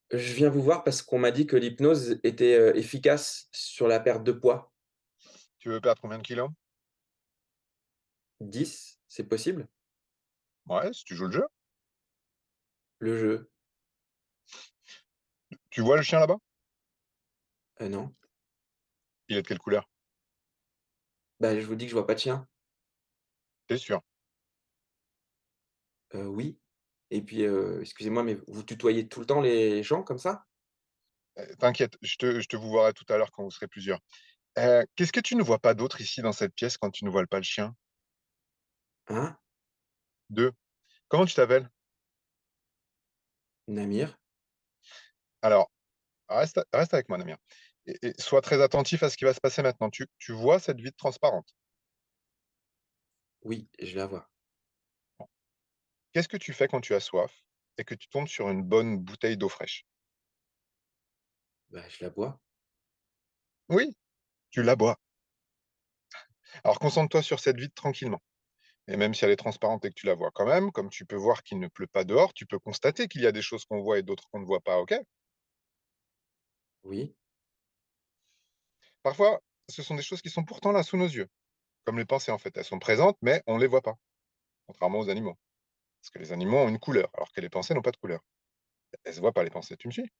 Je viens vous voir parce qu'on m'a dit que l'hypnose était, efficace sur la perte de poids. Tu veux perdre combien de kilos? 10, c'est possible? Ouais, si tu joues le jeu. Le jeu? Tu vois le chien là-bas? Non. Il est de quelle couleur? Bah, je vous dis que je vois pas de chien. Tu sûr? Oui, et puis, excusez-moi, mais vous tutoyez tout le temps les gens comme ça? T'inquiète, je te vous verrai tout à l'heure quand vous serez plusieurs. Qu'est-ce que tu ne vois pas d'autre ici dans cette pièce quand tu ne vois pas le chien? Hein? 2. Comment tu t'appelles? Namir? Alors, reste avec moi, Namir, et sois très attentif à ce qui va se passer maintenant. Tu vois cette vitre transparente? Oui, je la vois. Bon. Qu'est-ce que tu fais quand tu as soif et que tu tombes sur une bonne bouteille d'eau fraîche? Bah, je la bois. Oui, tu la bois. Alors concentre-toi sur cette vitre tranquillement. Et même si elle est transparente et que tu la vois quand même, comme tu peux voir qu'il ne pleut pas dehors, tu peux constater qu'il y a des choses qu'on voit et d'autres qu'on ne voit pas, OK? Oui, Parfois, ce sont des choses qui sont pourtant là sous nos yeux, comme les pensées en fait. Elles sont présentes, mais on ne les voit pas, contrairement aux animaux. Parce que les animaux ont une couleur, alors que les pensées n'ont pas de couleur. Elles se voient pas les pensées, tu me suis?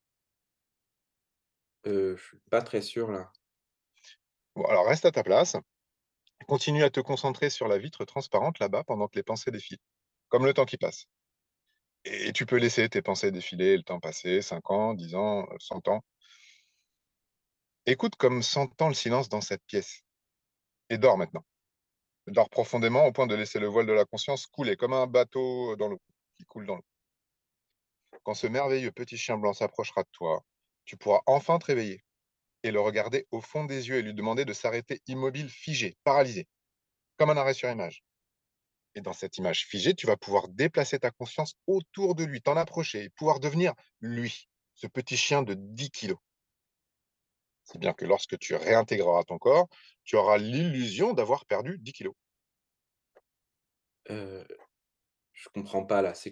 je suis pas très sûr là. Bon, alors reste à ta place, continue à te concentrer sur la vitre transparente là-bas pendant que les pensées défilent, comme le temps qui passe. Et tu peux laisser tes pensées défiler, le temps passer, 5 ans, 10 ans, 100 ans. Écoute comme s'entend le silence dans cette pièce. Et dors maintenant. Dors profondément au point de laisser le voile de la conscience couler comme un bateau dans l'eau, qui coule dans l'eau. Quand ce merveilleux petit chien blanc s'approchera de toi, tu pourras enfin te réveiller et le regarder au fond des yeux et lui demander de s'arrêter immobile, figé, paralysé, comme un arrêt sur image. Et dans cette image figée, tu vas pouvoir déplacer ta conscience autour de lui, t'en approcher et pouvoir devenir lui, ce petit chien de 10 kilos. Si bien que lorsque tu réintégreras ton corps, tu auras l'illusion d'avoir perdu 10 kilos. Heu, je comprends pas là,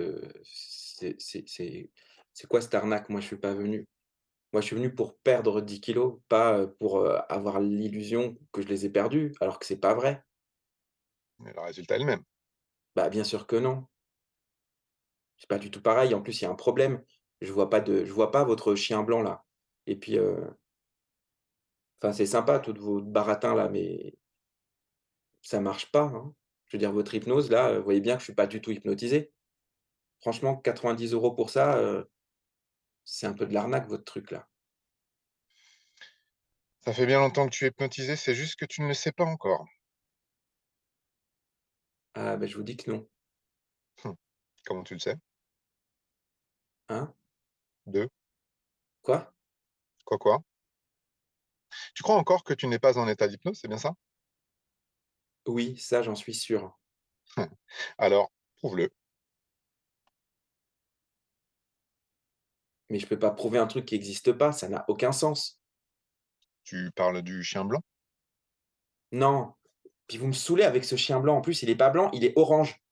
c'est quoi cette arnaque? Moi, je suis pas venu Moi, je suis venu pour perdre 10 kilos, pas, pour, avoir l'illusion que je les ai perdus, alors que c'est pas vrai. Mais le résultat est le même. Bah, bien sûr que non. C'est pas du tout pareil. En plus, il y a un problème. Je vois pas votre chien blanc là, et puis, enfin, c'est sympa tout votre baratin là, mais ça marche pas, hein. Je veux dire votre hypnose là, vous voyez bien que je suis pas du tout hypnotisé. Franchement, 90 € pour ça, c'est un peu de l'arnaque votre truc là. Ça fait bien longtemps que tu es hypnotisé, c'est juste que tu ne le sais pas encore. Ah, bah, je vous dis que non. Hum, Comment tu le sais? Hein? 2. Quoi? Quoi quoi? Tu crois encore que tu n'es pas en état d'hypnose, c'est bien ça? Oui, ça, j'en suis sûr. Alors, prouve-le. Mais je peux pas prouver un truc qui existe pas, ça n'a aucun sens. Tu parles du chien blanc? Non. Puis vous me saoulez avec ce chien blanc. En plus, il est pas blanc, il est orange.